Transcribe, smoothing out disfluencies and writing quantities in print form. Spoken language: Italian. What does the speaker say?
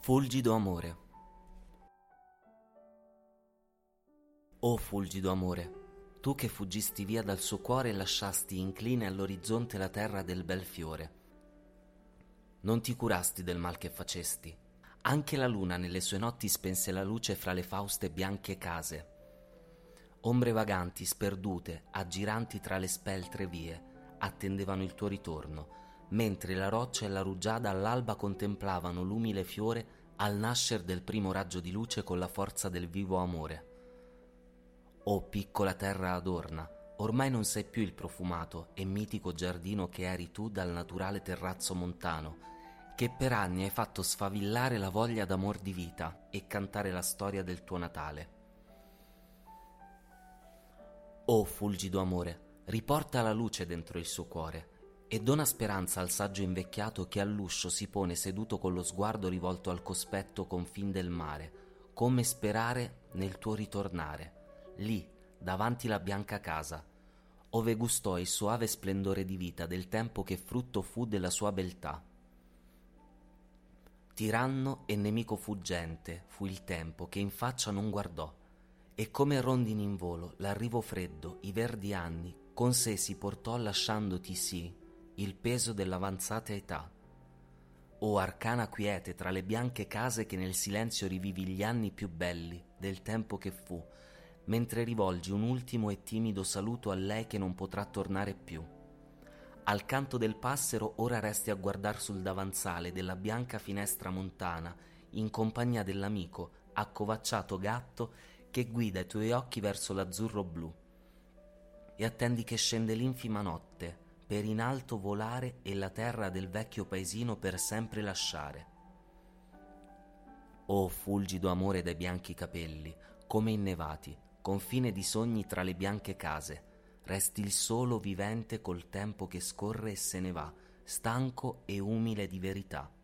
Fulgido amore. O fulgido amore, tu che fuggisti via dal suo cuore e lasciasti incline all'orizzonte la terra del bel fiore. Non ti curasti del mal che facesti. Anche la luna nelle sue notti spense la luce fra le fauste bianche case. Ombre vaganti, sperdute, aggiranti tra le speltre vie, attendevano il tuo ritorno, mentre la roccia e la rugiada all'alba contemplavano l'umile fiore al nascer del primo raggio di luce con la forza del vivo amore. O piccola terra adorna, ormai non sei più il profumato e mitico giardino che eri tu dal naturale terrazzo montano, che per anni hai fatto sfavillare la voglia d'amor di vita e cantare la storia del tuo Natale. O fulgido amore, riporta la luce dentro il suo cuore e dona speranza al saggio invecchiato che all'uscio si pone seduto con lo sguardo rivolto al cospetto confin del mare, come sperare nel tuo ritornare, lì, davanti la bianca casa, ove gustò il soave splendore di vita del tempo che frutto fu della sua beltà. Tiranno e nemico fuggente fu il tempo che in faccia non guardò, e come rondini in volo l'arrivo freddo, i verdi anni, con sé si portò lasciandoti sì il peso dell'avanzata età. O arcana quiete tra le bianche case che nel silenzio rivivi gli anni più belli del tempo che fu, mentre rivolgi un ultimo e timido saluto a lei che non potrà tornare più. Al canto del passero ora resti a guardar sul davanzale della bianca finestra montana in compagnia dell'amico accovacciato gatto che guida i tuoi occhi verso l'azzurro blu, e attendi che scende l'infima notte per in alto volare e la terra del vecchio paesino per sempre lasciare. O fulgido amore dai bianchi capelli, come innevati, confine di sogni tra le bianche case, resti il solo vivente col tempo che scorre e se ne va, stanco e umile di verità.